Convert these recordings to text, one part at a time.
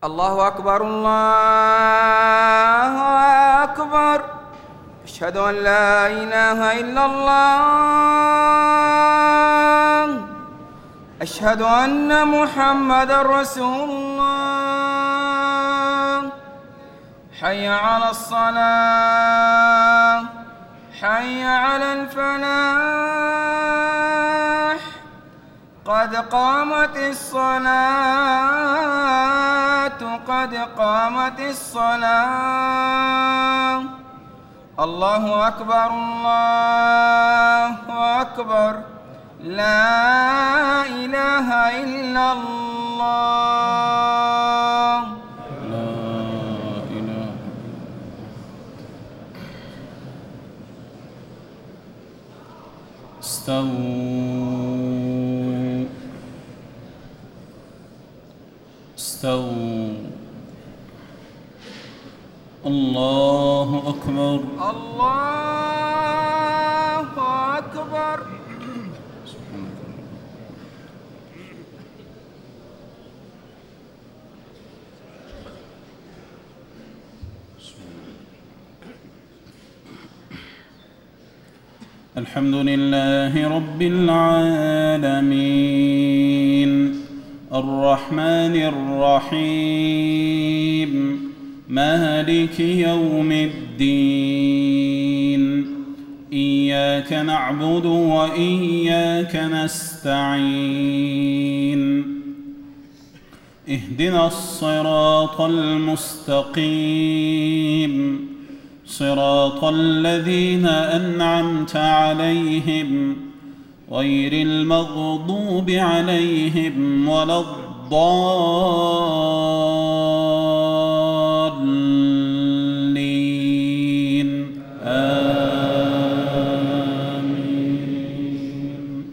الله أكبر الله أكبر. أشهد أن لا إله إلا الله. أشهد أن محمدًا رسول الله. حي على الصلاة، حي على الفلاح، قد قامت الصلاة، قد قامت الصلاة. الله أكبر الله أكبر. لا إله إلا الله. لا إله. استووا استووا. الله أكبر الله أكبر. الحمد لله رب العالمين الرحمن الرحيم مالك يوم الدين. إياك نعبد وإياك نستعين. اهدنا الصراط المستقيم صراط الذين أنعمت عليهم غير المغضوب عليهم ولا الضالين. آمين.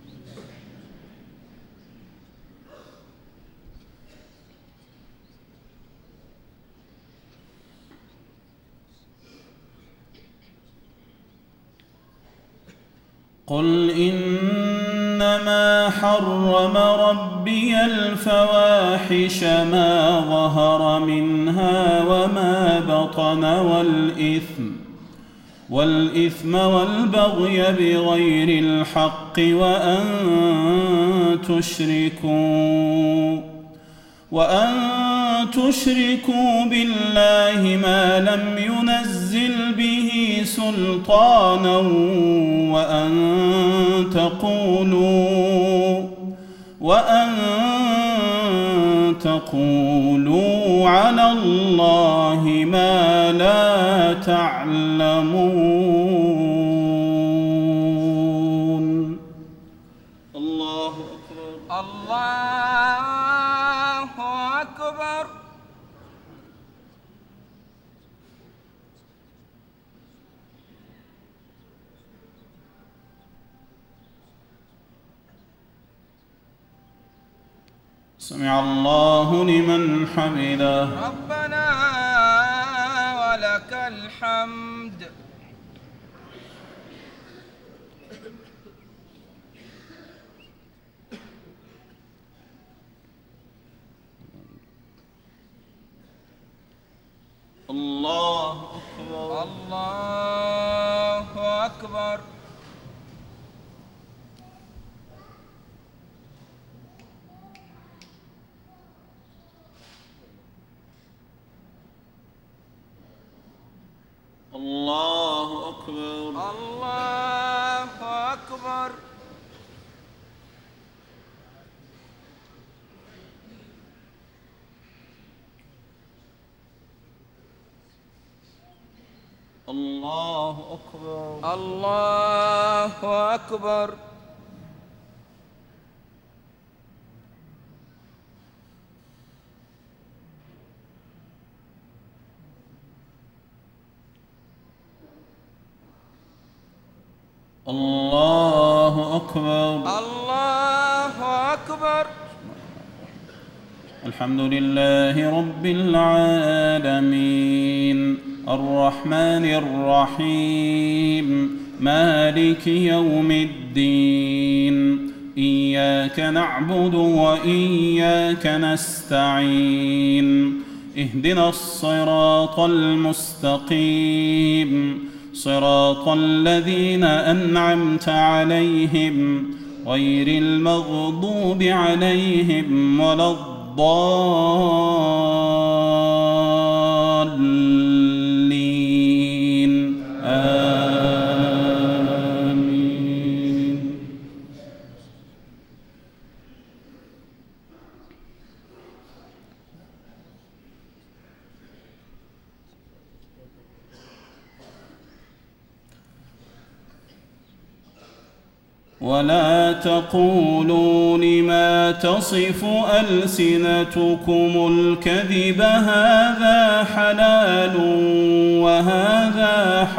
قل إنما حرم ربي الفواحش ما ظهر منها وما بطن والإثم والبغي بغير الحق وأن تشركوا بالله ما لم ينزل به سلطانا وأن تقولوا على الله ما لا تعلمون. الله أكبر الله أكبر. سمع الله لمن حمده. ربنا ولك الحمد. الله أكبر الله أكبر. الله أكبر الله أكبر. الله أكبر الله أكبر. الله أكبر الله أكبر. الحمد لله رب العالمين الرحمن الرحيم مالك يوم الدين. إياك نعبد وإياك نستعين اهدنا الصراط المستقيم صراط الذين أنعمت عليهم غير المغضوب عليهم ولا الضالين آمين. ولا تقولوا لما تصف ألسنتكم الكذب هذا حلال وهذا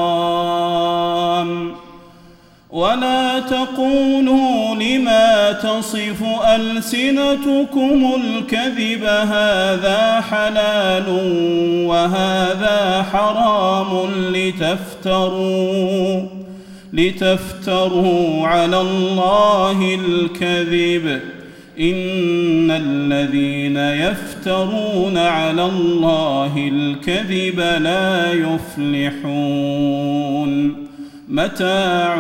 حرام ولا تقولوا لما تصف ألسنتكم الكذب هذا حلال وهذا حرام لتفتروا على الله الكذب إن الذين يفترون على الله الكذب لا يفلحون متاع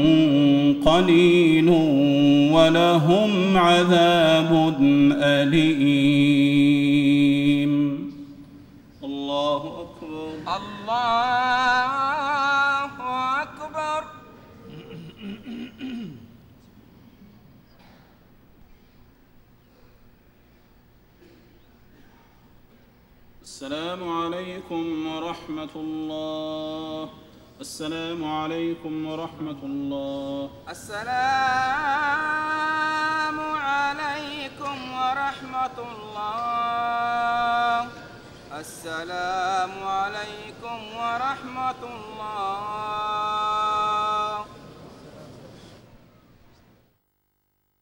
قليل ولهم عذاب أليم. الله أكبر. الله أكبر. السلام عليكم ورحمة الله. السلام عليكم ورحمة الله. السلام عليكم ورحمة الله. السلام عليكم ورحمة الله.